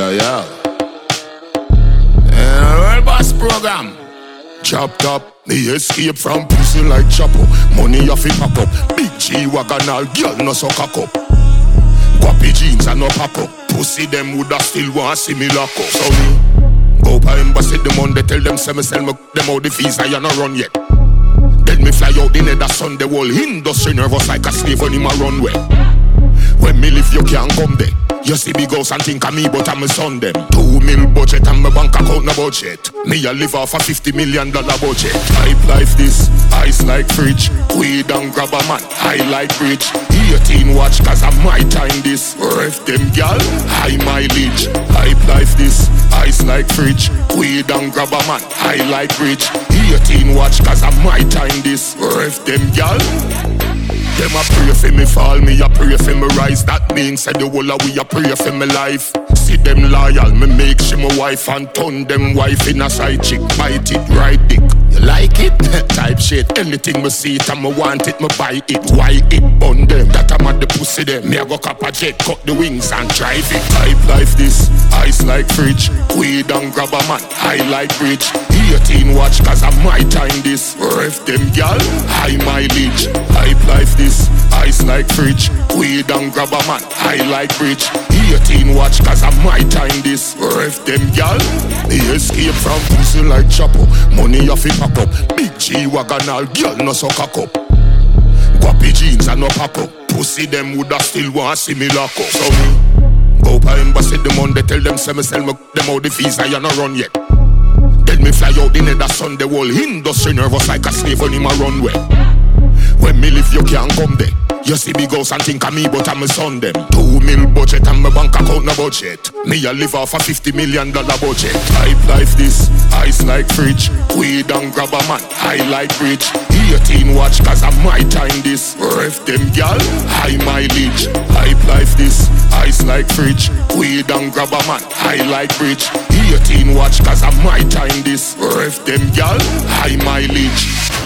Yeah. World Boss Program. Chopped up, me escape from prison like Chapo. Money off it pop up. Big G-Wagon all girl no so cock up. Guappy jeans and no pack up. Pussy them woulda still want see me lock up. So me go pa embassy the Monday, tell them say me sell me them out the visa, you no run yet. Then me fly out the nether sun, the whole industry nervous like a slave on him a runway. When me live you can't come there. You see big house and think of me, but I'm a son them. 2 mil budget and my bank account no budget. Me a live off a $50 million budget. Type life this, ice like fridge. Weed and grab a man, high like bridge. 18 watch cause I'm my time this. Ref them gal, high mileage. Type life this, ice like fridge. Weed and grab a man, high like bridge. 18 watch cause I'm my time this. Ref them gal. Them a pray for me fall, me a pray for me rise. That means said the whole of we a pray for me life. See them loyal, me make she my wife and turn them wife in a side chick. Bite it, ride dick. You like it? Type shit. Anything me see it and me want it, me buy it. Why it bun them? That I'm at the pussy them. Me a go cap a jet, cut the wings and drive it. Type life this, ice like fridge. Weed and grab a man, high like bridge. 18 watch cause I'm my time this. Ref them gal, high mileage. Type life this, ice like fridge. Weed and grab a man, high like bridge. 18 watch cause I'm my time this. Ref them gal. Me escape from prison like Chapo. Money off it pop up. Big G-Wagon all girl no so cock up. Guappy jeans and no pack up. Pussy them woulda still want see me lock up. So me go pa embassy the Monday, tell them say me sell me them out the visa, you no run yet. Then me fly out the nether sun, the whole industry nervous like a slave on him a runway. When me live you can't come there. You see big house and think of me, but I'm a son them. 2 mil budget and my bank account no budget. Me a live off a $50 million budget. Type life this, ice like fridge. Weed and grab a man, high like bridge. 18 watch cause I'm my time this. Ref them gal, high mileage. Type life this, ice like fridge. Weed and grab a man, high like bridge. 18 watch cause I'm my time this. Ref them gal, high mileage.